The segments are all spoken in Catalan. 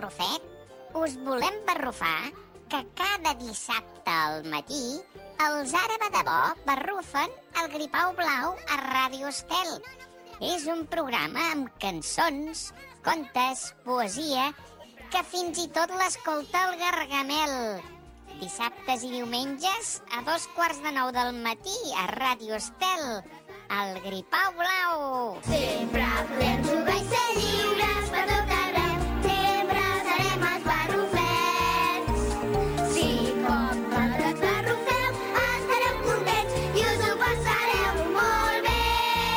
Barrufet, us volem barrufar que cada dissabte al matí els Ara va de bo barrufen el Gripau Blau a Ràdio Estel. És un programa amb cançons, contes, poesia, que fins i tot l'escolta el Gargamel. Dissabtes i diumenges a 9:15 del matí a Ràdio Estel, el Gripau Blau. Sempre podem jugar i ser lliures per tot arreu. Sempre serem els barrufets. Si com nosaltres barrufeu, estareu contents i us ho passareu molt bé.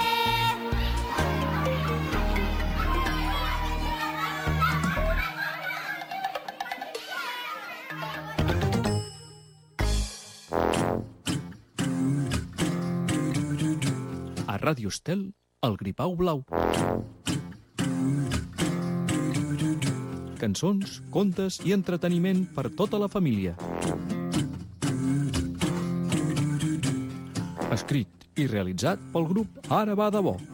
A Ràdio Estel, el Gripau Blau. Cançons, contes i entreteniment per tota la família. Escrit i realitzat pel grup Ara va de bo.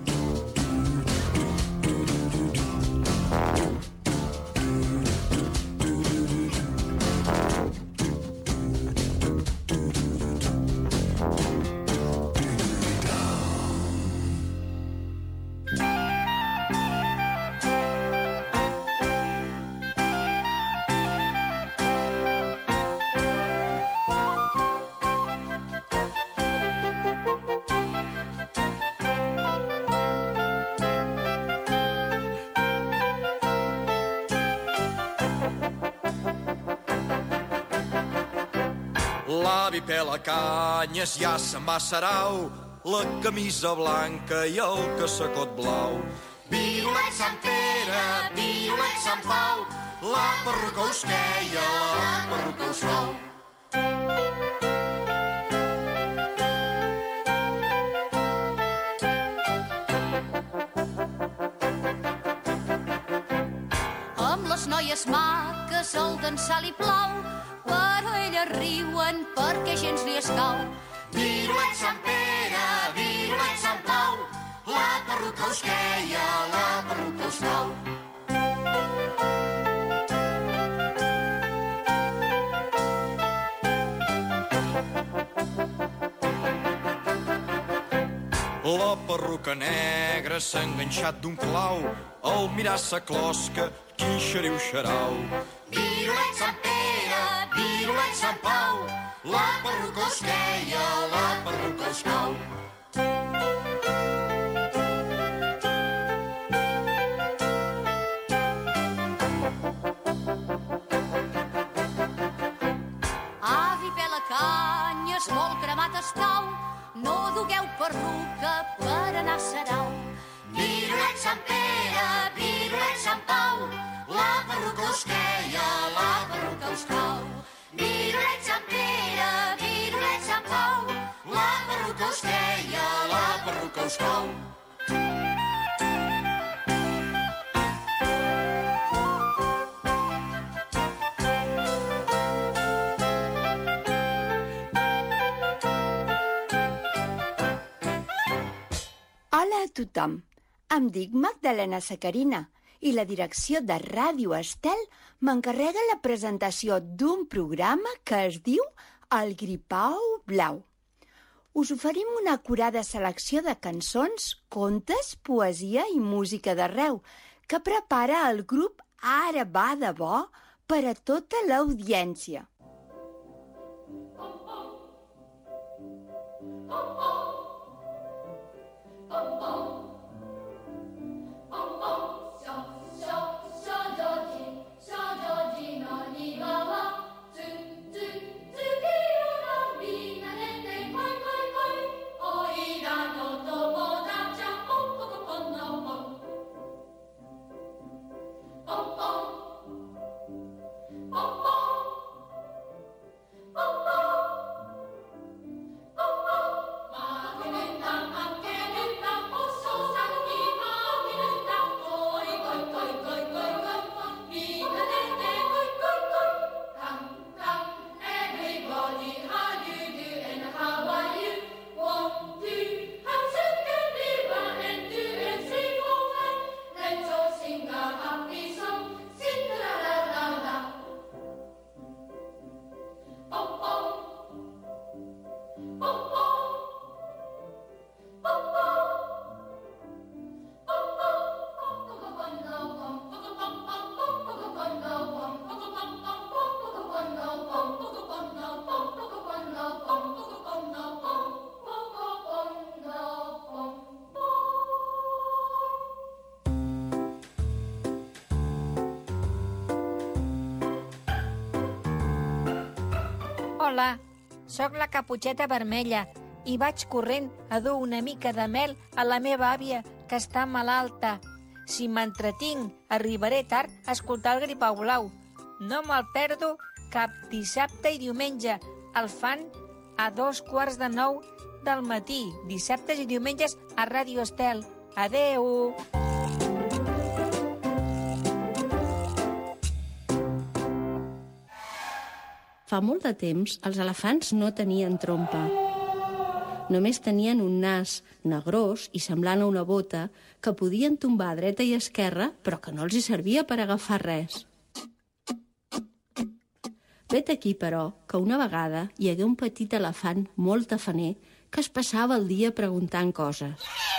L'avi pela canyes, ja se'n va a Sarau, la camisa blanca i el cassacot blau. Violet Sant Pere, violet Sant Pau, la perruca us queia, la perruca us cau. Amb les noies maques el dansar li plau, però elles riuen perquè gens li escau. Violet Sant Pere, violet Sant Pau, la perruca us queia, la perruca us cau. La perruca negra s'ha enganxat d'un clau, al mirar sa closca, quin xeriu xarau. Violet Sant Pere, violet Sant Pau, la perruca us queia, la perruca us cau. Avi pela canyes, molt cremat estau, no dugueu perruca per anar a Sarau. Violet Sant Pere, violet Sant Pau, la perruca us queia, la perruca us cau. Violet Sant Pere, violet Sant Pau, La perruca us queia, la perruca us cau. Hola a tothom, em dic Magdalena Sacarina i la direcció de Ràdio Estel m'encarrega la presentació d'un programa que es diu El Gripau Blau. Us oferim una acurada selecció de cançons, contes, poesia i música d'arreu que prepara el grup Ara va de bo per a tota l'audiència. Hola, sóc la Caputxeta Vermella i vaig corrent a dur una mica de mel a la meva àvia, que està malalta. Si m'entretinc, arribaré tard a escoltar el Gripau Blau. No me'l perdo cap dissabte i diumenge. El fan a 8:45 del matí, dissabtes i diumenges a Ràdio Estel. Adeu! Fa molt de temps, els elefants no tenien trompa. Només tenien un nas negrós i semblant a una bota que podien tombar a dreta i esquerra, però que no els hi servia per agafar res. Vet aquí, però, que una vegada hi hagué un petit elefant molt tafaner que es passava el dia preguntant coses.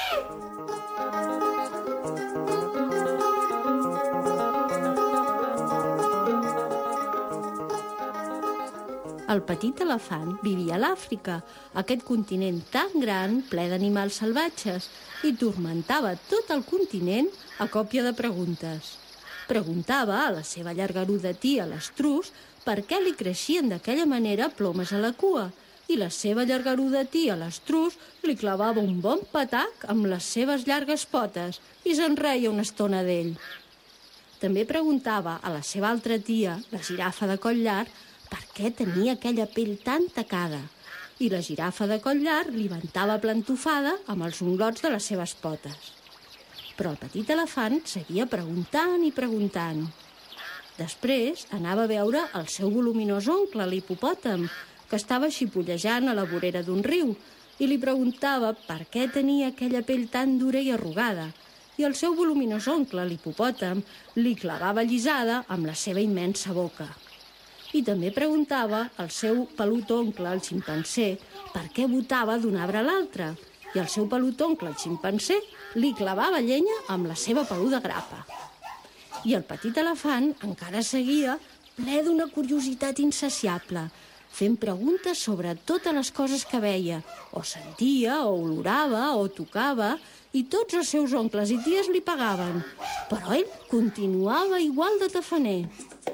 El petit elefant vivia a l'Àfrica, aquest continent tan gran, ple d'animals salvatges, i turmentava tot el continent a còpia de preguntes. Preguntava a la seva llargaruda tia, l'estrus, per què li creixien d'aquella manera plomes a la cua, i la seva llargaruda tia, l'estrus, li clavava un bon patac amb les seves llargues potes i se'n reia una estona d'ell. També preguntava a la seva altra tia, la girafa de coll llarg, per què tenia aquella pell tan tacada, i la girafa de coll llarg li ventava plantofada amb els unglots de les seves potes. Però el petit elefant seguia preguntant i preguntant. Després anava a veure el seu voluminós oncle, l'hipopòtam, que estava xipollejant a la vorera d'un riu, i li preguntava per què tenia aquella pell tan dura i arrugada, i el seu voluminós oncle, l'hipopòtam, li clavava llisada amb la seva immensa boca. I també preguntava al seu pelut oncle, el ximpanzé, per què botava d'un arbre a l'altre, i el seu pelut oncle, el ximpanzé, li clavava llenya amb la seva peluda grapa. I el petit elefant encara seguia ple d'una curiositat insaciable, fent preguntes sobre totes les coses que veia, o sentia, o olorava, o tocava, i tots els seus oncles i ties li pagaven, però ell continuava igual de tafaner.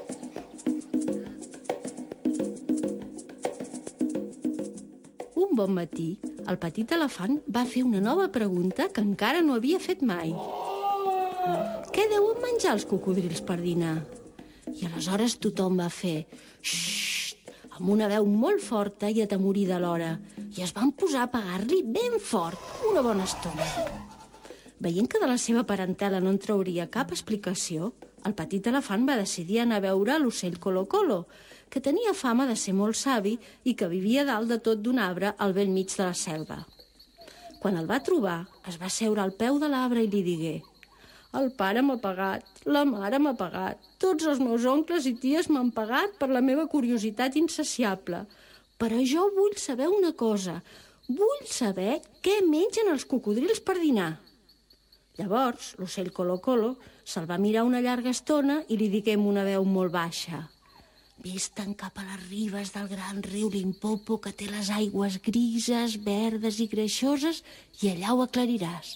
Un bon matí, el petit elefant va fer una nova pregunta que encara no havia fet mai. Què deuen menjar els cocodrils per dinar? I aleshores tothom va fer xxxt, amb una veu molt forta i atemorida alhora, i es van posar a pagar-li ben fort una bona estona. Veient que de la seva parentela no en trauria cap explicació, el petit elefant va decidir anar a veure l'ocell Colo-Colo, que tenia fama de ser molt savi i que vivia dalt de tot d'un arbre al bell mig de la selva. Quan el va trobar, es va seure al peu de l'arbre i li digué: «El pare m'ha pagat, la mare m'ha pagat, tots els meus oncles i ties m'han pagat per la meva curiositat insaciable. Però jo vull saber una cosa, vull saber què mengen els cocodrils per dinar». Llavors, l'ocell Colo-Colo se'l va mirar una llarga estona i li digué amb una veu molt baixa: «Ves-te'n cap a les ribes del gran riu Limpopo, que té les aigües grises, verdes i greixoses, i allà ho aclariràs».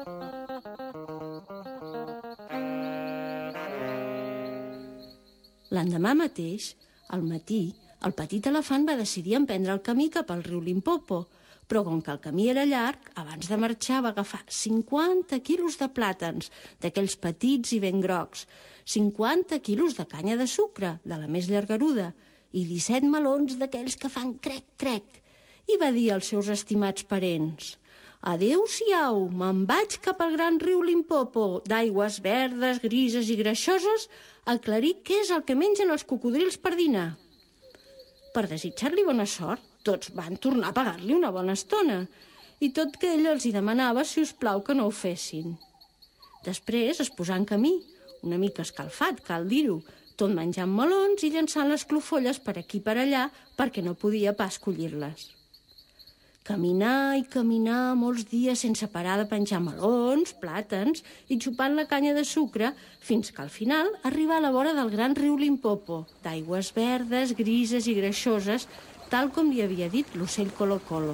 L'endemà mateix, al matí, el petit elefant va decidir emprendre el camí cap al riu Limpopo, però com que el camí era llarg, abans de marxar va agafar 50 quilos de plàtans, d'aquells petits i ben grocs, 50 quilos de canya de sucre, de la més llargaruda, i 17 melons d'aquells que fan crec-crec, i va dir als seus estimats parents: «Adéu-siau, me'n vaig cap al gran riu Limpopo, d'aigües verdes, grises i greixoses, a aclarir què és el que mengen els cocodrils per dinar». Per desitjar-li bona sort, tots van tornar a pagar-li una bona estona, i tot que ell els hi demanava, si us plau, que no ho fessin. Després es posà en camí, una mica escalfat, cal dir-ho, tot menjant melons i llançant les clofolles per aquí i per allà, perquè no podia pas collir-les. Caminar i caminar molts dies sense parar de penjar melons, plàtans i xupant la canya de sucre, fins que al final arriba a la vora del gran riu Limpopo, d'aigües verdes, grises i greixoses, tal com li havia dit l'ocell Colo-Colo.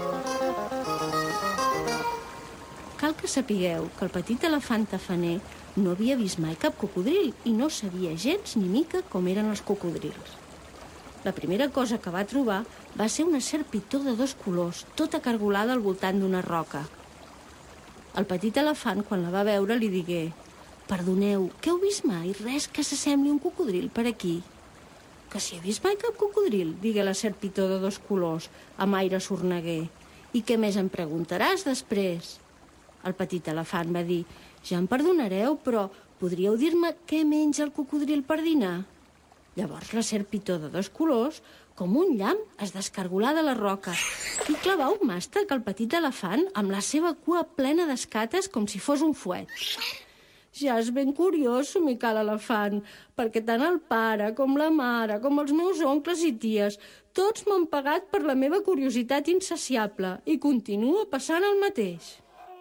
Cal que sapigueu que el petit elefant tafaner No havia vist mai cap cocodril i no sabia gens ni mica com eren els cocodrils. La primera cosa que va trobar va ser una serpitó de 2 colors, tota cargolada al voltant d'una roca. El petit elefant, quan la va veure, li digué: «Perdoneu, què heu vist mai? Res que s'assembli a un cocodril per aquí?» «Que si he vist mai cap cocodril», digué la serpitó de 2 colors, amb aire sorneguer. «I què més em preguntaràs després?» El petit elefant va dir: «Ja em perdonareu, però podríeu dir-me què menja el cocodril per dinar?» Llavors la serpitó de 2 colors, com un llamp, es descargolà de la roca i clavà un màstec al petit elefant amb la seva cua plena d'escates com si fos un fuet. «Ja és ben curiós, somicar l'elefant, perquè tant el pare com la mare, com els meus oncles i ties, tots m'han pagat per la meva curiositat insaciable i continua passant el mateix».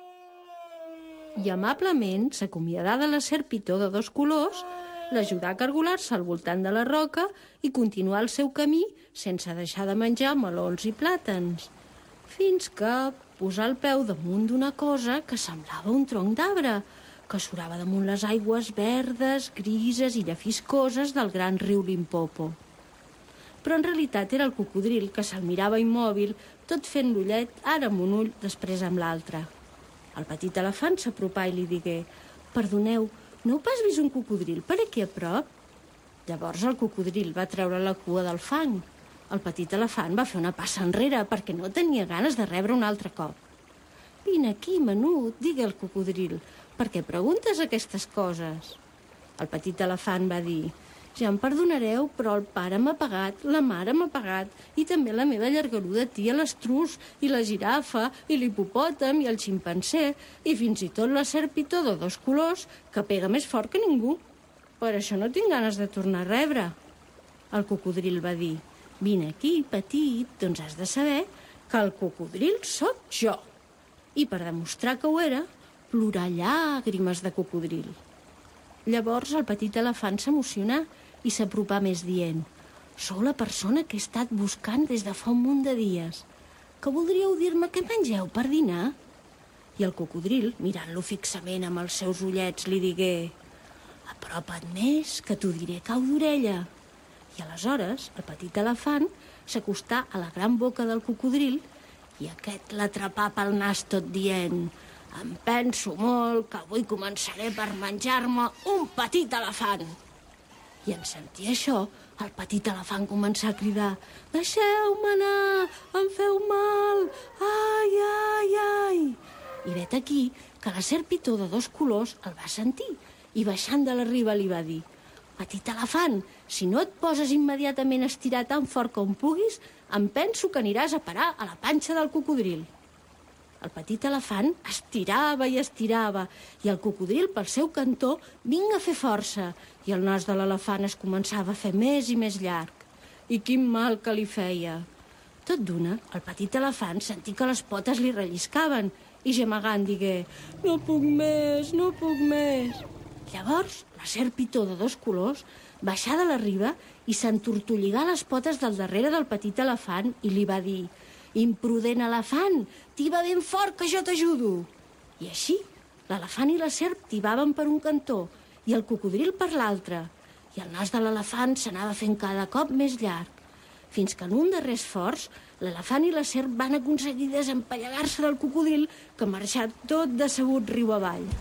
I amablement s'acomiadà de la serpitó de 2 colors, l'ajudà a cargolar-se al voltant de la roca i continuar el seu camí sense deixar de menjar melons i plàtans, fins que posà el peu damunt d'una cosa que semblava un tronc d'arbre, que surava damunt les aigües verdes, grises i llefiscoses del gran riu Limpopo. Però en realitat era el cocodril que se'l mirava immòbil, tot fent l'ullet, ara amb un ull, després amb l'altre. El petit elefant s'apropà i li digué: «Perdoneu, no heu pas vist un cocodril per aquí a prop?» Llavors el cocodril va treure la cua del fang. El petit elefant va fer una passa enrere perquè no tenia ganes de rebre un altre cop. «Vine aquí, menut», digué el cocodril, «per què preguntes aquestes coses?» El petit elefant va dir: «Ja em perdonareu, però el pare m'ha pagat, la mare m'ha pagat, i també la meva llargaruda tia l'estrus, i la girafa, i l'hipopòtam, i el ximpanzé, i fins i tot la serpitó de 2 colors, que pega més fort que ningú. Per això no tinc ganes de tornar a rebre». El cocodril va dir: «Vine aquí, petit, doncs has de saber que el cocodril sóc jo». I per demostrar que ho era, plorà llàgrimes de cocodril. Llavors el petit elefant s'emocionà i s'apropà més dient: «Sou la persona que he estat buscant des de fa un munt de dies. Que voldríeu dir-me què mengeu per dinar?» I el cocodril, mirant-lo fixament amb els seus ullets, li digué: «Apropa't més, que t'ho diré cau d'orella». I aleshores el petit elefant s'acostà a la gran boca del cocodril i aquest l'atrapà pel nas tot dient: «Em penso molt que avui començaré per menjar-me un petit elefant». I en sentir això, el petit elefant començà a cridar: «Deixeu-me anar, em feu mal, ai, ai, ai». I vet aquí que la serpitó de 2 colors el va sentir i baixant de la riba li va dir: «Petit elefant, si no et poses immediatament a estirar tan fort com puguis, em penso que aniràs a parar a la panxa del cocodril». El petit elefant estirava i estirava i el cocodril pel seu cantó vinga a fer força i el nas de l'elefant es començava a fer més i més llarg. I quin mal que li feia! Tot d'una, el petit elefant sentí que les potes li relliscaven i gemegant digué: «No puc més, no puc més». Llavors, la serpitó de 2 colors baixà de la riba i s'entortolligà les potes del darrere del petit elefant i li va dir: «Imprudent elefant, tiba ben fort que jo t'ajudo». I així, l'elefant i la serp tibaven per un cantó i el cocodril per l'altre, i el nas de l'elefant s'anava fent cada cop més llarg, fins que en un darrer esforç l'elefant i la serp van aconseguir desempallegar-se del cocodril que marxà tot decebut riu avall.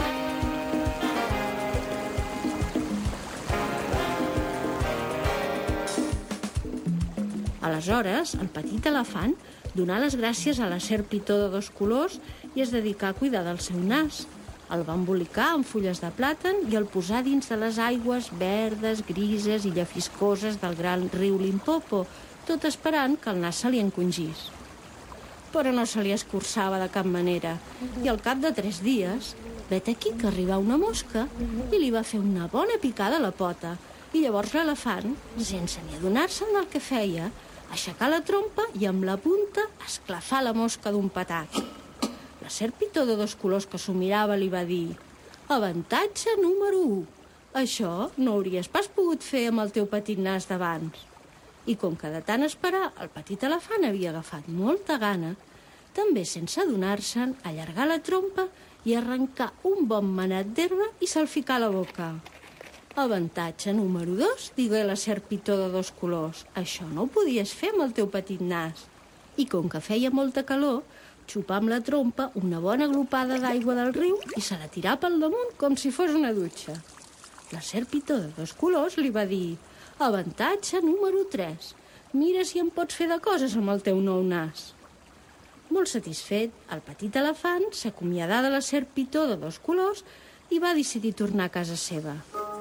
Aleshores, el petit elefant donà les gràcies a la serpitó de 2 colors i es dedicà a cuidar del seu nas. El va embolicar amb fulles de plàtan i el posà dins de les aigües verdes, grises i llefiscoses del gran riu Limpopo, tot esperant que el nas se li encongís. Però no se li escurçava de cap manera i al cap de 3 dies, vet aquí que arribà una mosca i li va fer una bona picada a la pota. I llavors l'elefant, sense ni adonar-se'n del que feia, aixecà la trompa i amb la punta esclafà la mosca d'un patac. La serpitó de 2 colors que s'ho mirava li va dir: «Avantatge número 1. Això no hauries pas pogut fer amb el teu petit nas d'abans». I com que de tant esperar el petit elefant havia agafat molta gana, també sense adonar-se'n, allargà la trompa i arrencar un bon manat d'herba i se'l ficar a la boca. Avantatge número 2, digué la serpitó de 2 colors. Això no ho podies fer amb el teu petit nas. I com que feia molta calor, xupà amb la trompa una bona glopada d'aigua del riu i se la tirà pel damunt com si fos una dutxa. La serpitó de 2 colors li va dir: avantatge número 3, mira si em pots fer de coses amb el teu nou nas. Molt satisfet, el petit elefant s'acomiadà de la serpitó de 2 colors i va decidir tornar a casa seva.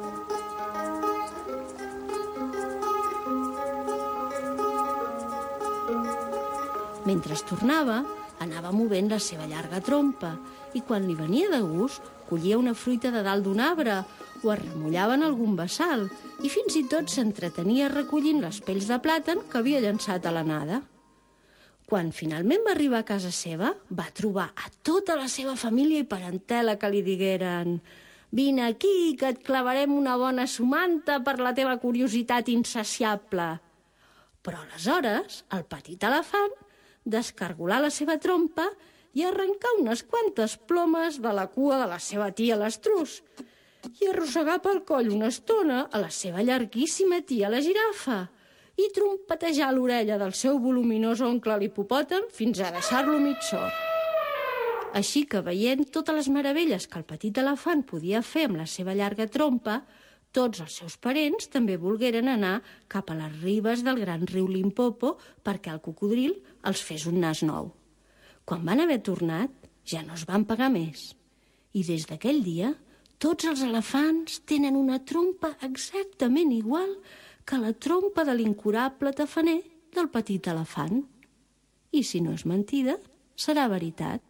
Mentre tornava, anava movent la seva llarga trompa i quan li venia de gust, collia una fruita de dalt d'un arbre o es remullava en algun bassal i fins i tot s'entretenia recollint les pells de plàtan que havia llançat a la nada. Quan finalment va arribar a casa seva, va trobar a tota la seva família i parentela que li digueren: «Vine aquí, que et clavarem una bona somanta per la teva curiositat insaciable». Però aleshores, el petit elefant descargolà la seva trompa i arrencar unes quantes plomes de la cua de la seva tia l'estruç i arrossegar pel coll una estona a la seva llarguíssima tia la girafa i trompetejar l'orella del seu voluminós oncle l'hipopòtam fins a deixar-lo mig sord. Així que, veient totes les meravelles que el petit elefant podia fer amb la seva llarga trompa, tots els seus parents també volgueren anar cap a les ribes del gran riu Limpopo perquè el cocodril els fes un nas nou. Quan van haver tornat, ja no es van pagar més. I des d'aquell dia, tots els elefants tenen una trompa exactament igual que la trompa de l'incurable tafaner del petit elefant. I si no és mentida, serà veritat.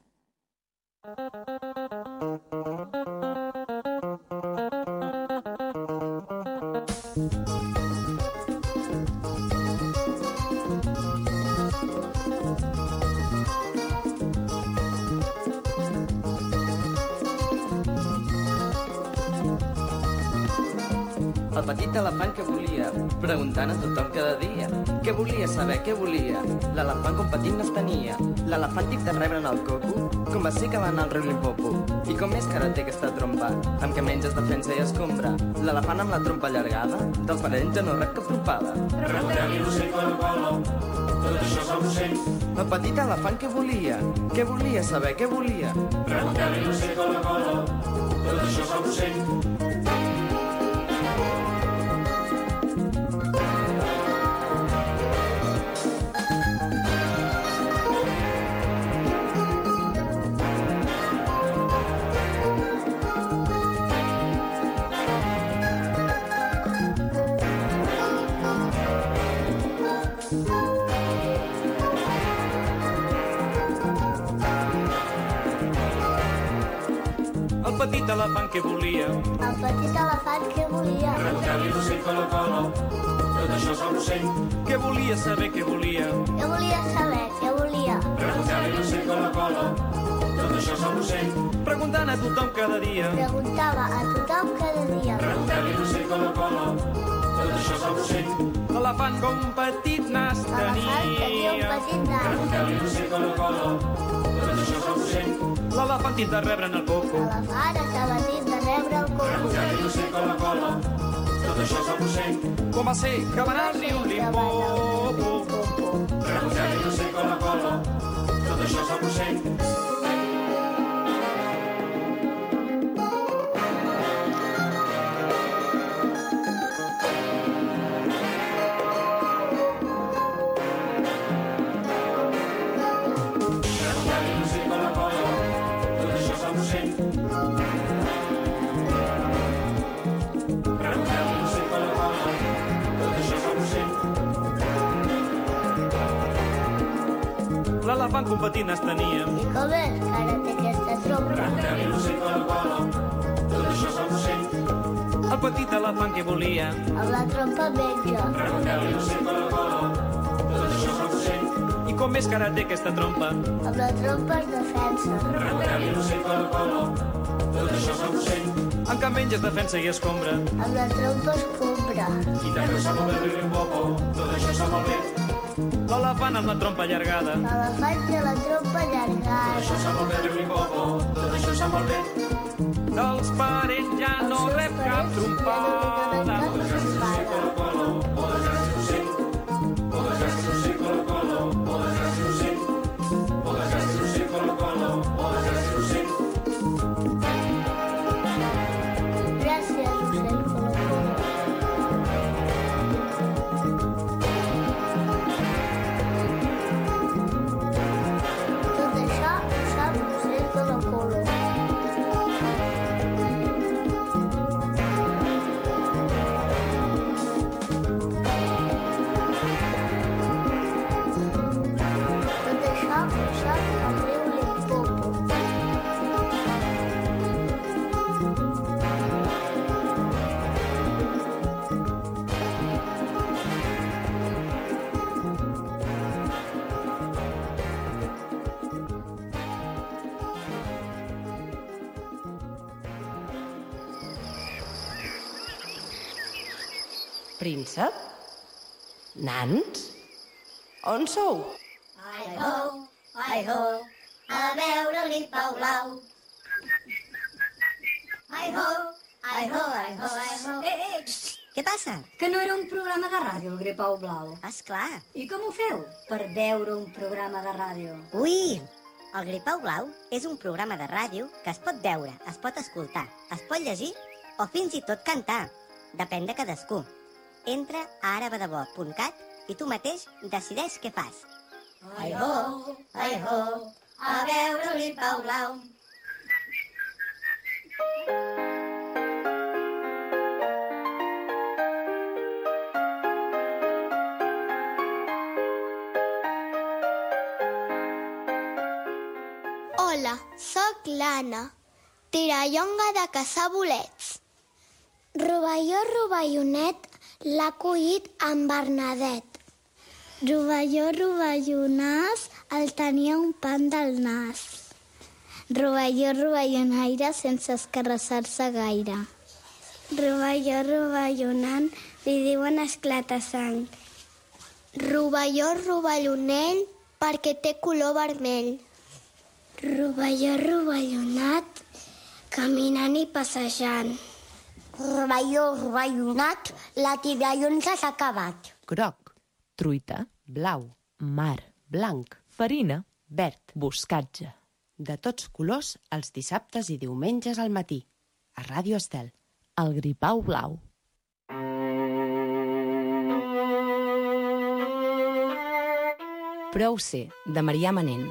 El petit elefant que volia, preguntant a tothom cada dia. Què volia saber, què volia? L'elefant com petit nas tenia. L'elefant tip de rebre en el coco, com va ser que va anar al riu Limpopo. I com més cara té aquesta trompa, amb què menges defensa i escombra. L'elefant amb la trompa allargada, dels parents ja no rep cap tropada. Preguntem-li l'ocell colo, tot això és l'ocell. El petit elefant què volia? Què volia saber, què volia? Preguntem-li l'ocell colo, tot això és l'ocell. El petit elefant que volia. El petit elefant que volia. Preguntem-li l'ocell colo, tot això és l'ocell. Què volia saber, què volia? Què volia saber, què volia. Preguntem-li l'ocell colo, tot això és l'ocell. Preguntant a tothom cada dia. Preguntava a tothom cada dia. Preguntem-li l'ocell colo, tot això és l'ocell. L'elefant com un petit nas L'elefant tenia un petit nas. Preguntem-li l'ocell colo, tot això és l'ocell. L'elefant tip de rebre en el coco. L'elefant estava dins de rebre el coco. Preguntem-li l'ocell colo, tot això és l'ocell. Com va ser que va anar al riu Limpopo? Preguntem-li l'ocell colo, tot això és l'ocell. L'elefant com petit nas tenia. I com és que ara té aquesta trompa? Preguntem-li l'ocell colo, tot això és l'ocell. El petit elefant que volia. Amb la trompa menja. Preguntem-li l'ocell colo, tot això és l'ocell. I com més cara té aquesta trompa? Amb la trompa es defensa. Preguntem-li l'ocell colo, tot això és l'ocell. En què menges defensa i escombra? Amb la trompa es compra. I també ho sap el riu Limpopo, tot això està molt bé. l'elefant amb la trompa allargada. L'elefant té la trompa allargada. Això sap molt bé, riu Limpopo, tot això sap molt bé. Dels parents ja no rep cap trompada. Príncep? Nans? On sou? Ai ho, a veure-li Pau Blau. Ai ho, ai ho, ai ho, ai ho. Què passa? Que no era un programa de ràdio, el Gripau Blau. Esclar. I com ho feu, per veure un programa de ràdio? Ui! El Gripau Blau és un programa de ràdio que es pot veure, es pot escoltar, es pot llegir o fins i tot cantar. Depèn de cadascú. Entra a arabadebò.cat i tu mateix decideix què fas. Ai ho, a veure-li Pau Blau. Hola, sóc l'Anna, tirallonga de caçar bolets. Rovelló, rovellonet, l'ha collit en Bernadet. Rovelló, rovellonàs, el tenia un pan del nas. Rovelló, rovellonaire, sense escarrassar-se gaire. Rovelló, rovellonant, li diuen esclatasang. Rovelló, rovellonell, perquè té color vermell. Rovelló, rovellonat, caminant i passejant. Rovelló, rovellonat, la tirallonga s'ha acabat. Groc, truita, blau, mar, blanc, farina, verd, boscatge. De tots colors, els dissabtes i diumenges al matí. A Ràdio Estel. El Gripau Blau. Prou ser, de Marià Manent.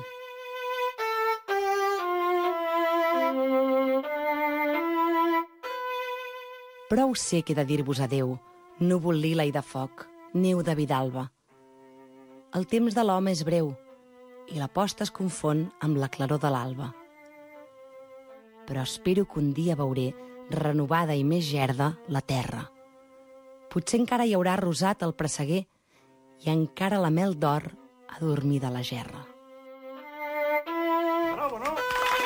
Prou sé que he de dir-vos adeu, núvol lila i de foc, neu de Vidalba. El temps de l'home és breu i la posta es confon amb la claror de l'alba. Però espero que un dia veuré, renovada i més gerda, la terra. Potser encara hi haurà rosat el presseguer i encara la mel d'or adormida a la gerra. Bravo, no?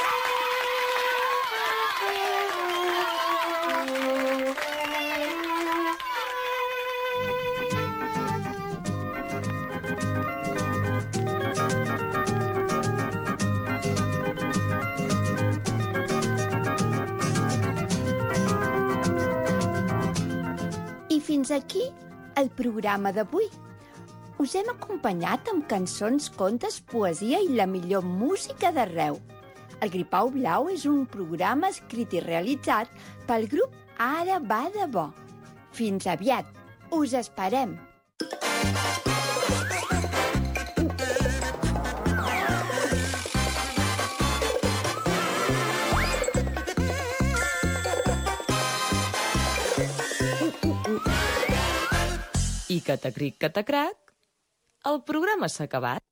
I fins aquí el programa d'avui. Us hem acompanyat amb cançons, contes, poesia i la millor música d'arreu. El Gripau Blau és un programa escrit i realitzat pel grup Ara va de bo. Fins aviat. Us esperem. I catacric, catacrac, el programa s'ha acabat.